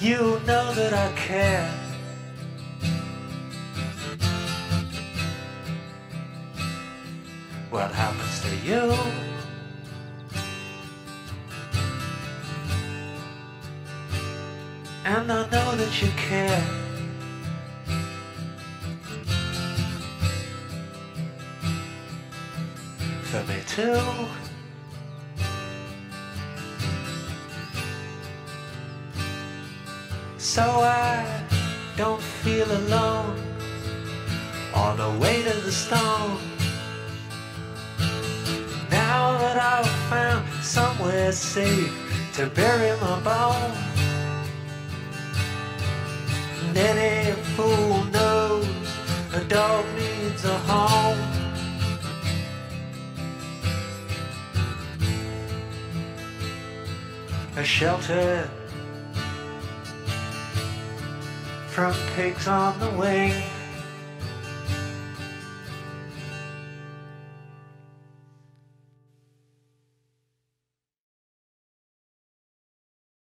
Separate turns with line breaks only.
You know that I care. What happens to you? And I know that you care. For me too. So I don't feel alone on the way to the stone. Now that I've found somewhere safe to bury my bones, and any fool knows a dog needs a home. A shelter from pigs on the wing.